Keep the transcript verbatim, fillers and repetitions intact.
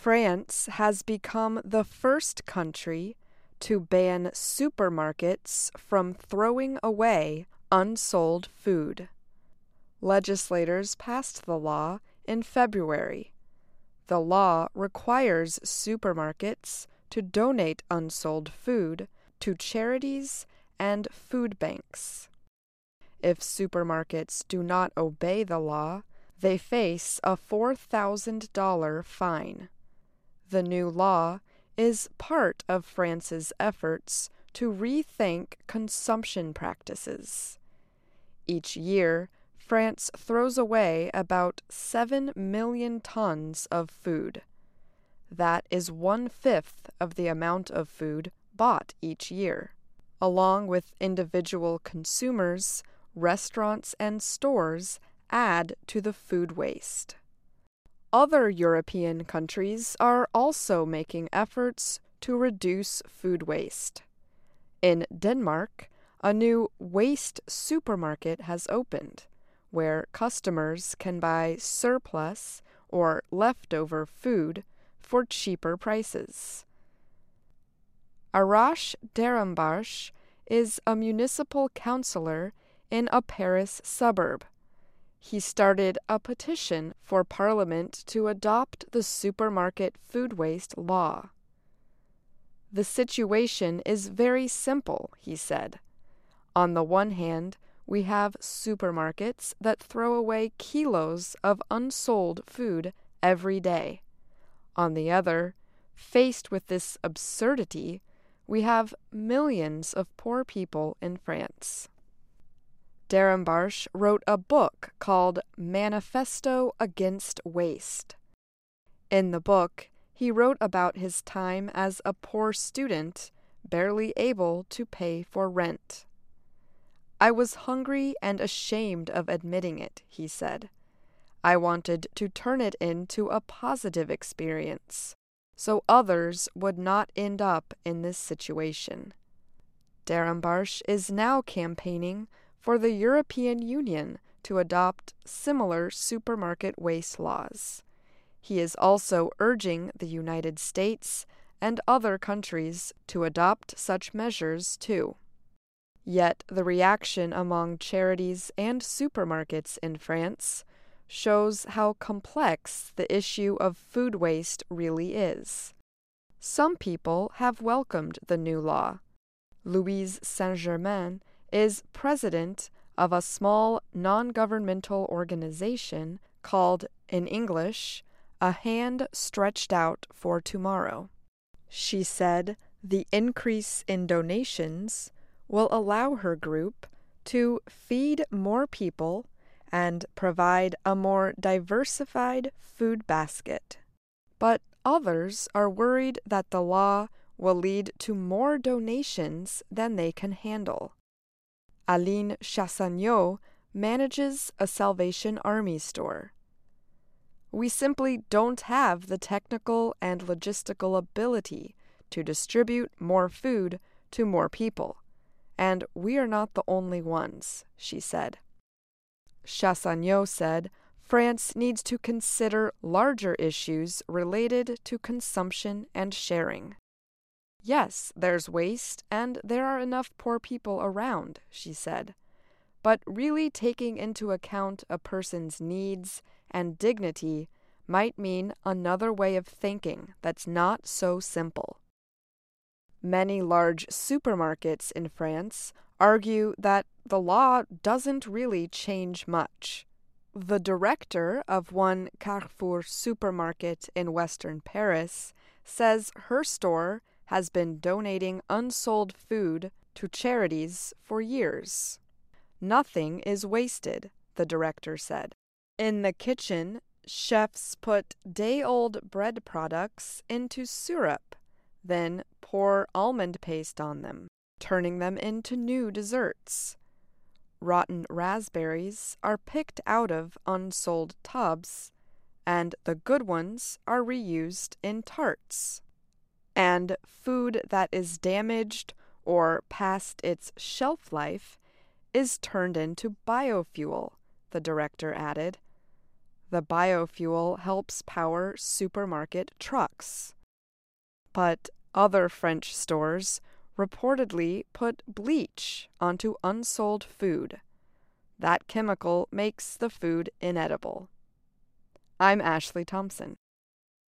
France has become the first country to ban supermarkets from throwing away unsold food. Legislators passed the law in February. The law requires supermarkets to donate unsold food to charities and food banks. If supermarkets do not obey the law, they face a four thousand dollars fine. The new law is part of France's efforts to rethink consumption practices. Each year, France throws away about seven million tons of food. That is one-fifth of the amount of food bought each year. Along with individual consumers, restaurants and stores add to the food waste. Other European countries are also making efforts to reduce food waste. In Denmark, a new waste supermarket has opened, where customers can buy surplus or leftover food for cheaper prices. Arash Derimbarsh is a municipal councillor in a Paris suburb. He started a petition for Parliament to adopt the supermarket food waste law. The situation is very simple, he said. On the one hand, we have supermarkets that throw away kilos of unsold food every day. On the other, faced with this absurdity, we have millions of poor people in France. Derimbarsh wrote a book called Manifesto Against Waste. In the book, he wrote about his time as a poor student, barely able to pay for rent. I was hungry and ashamed of admitting it, he said. I wanted to turn it into a positive experience, so others would not end up in this situation. Derimbarsh is now campaigning for the European Union to adopt similar supermarket waste laws. He is also urging the United States and other countries to adopt such measures too. Yet the reaction among charities and supermarkets in France shows how complex the issue of food waste really is. Some people have welcomed the new law. Louise Saint-Germain is president of a small non-governmental organization called, in English, A Hand Stretched Out for Tomorrow. She said the increase in donations will allow her group to feed more people and provide a more diversified food basket. But others are worried that the law will lead to more donations than they can handle. Aline Chassagnot manages a Salvation Army store. We simply don't have the technical and logistical ability to distribute more food to more people, and we are not the only ones, she said. Chassagnot said France needs to consider larger issues related to consumption and sharing. Yes, there's waste, and there are enough poor people around, she said. But really taking into account a person's needs and dignity might mean another way of thinking that's not so simple. Many large supermarkets in France argue that the law doesn't really change much. The director of one Carrefour supermarket in western Paris says her store has been donating unsold food to charities for years. Nothing is wasted, the director said. In the kitchen, chefs put day-old bread products into syrup, then pour almond paste on them, turning them into new desserts. Rotten raspberries are picked out of unsold tubs, and the good ones are reused in tarts. And food that is damaged or past its shelf life is turned into biofuel, the director added. The biofuel helps power supermarket trucks. But other French stores reportedly put bleach onto unsold food. That chemical makes the food inedible. I'm Ashley Thompson.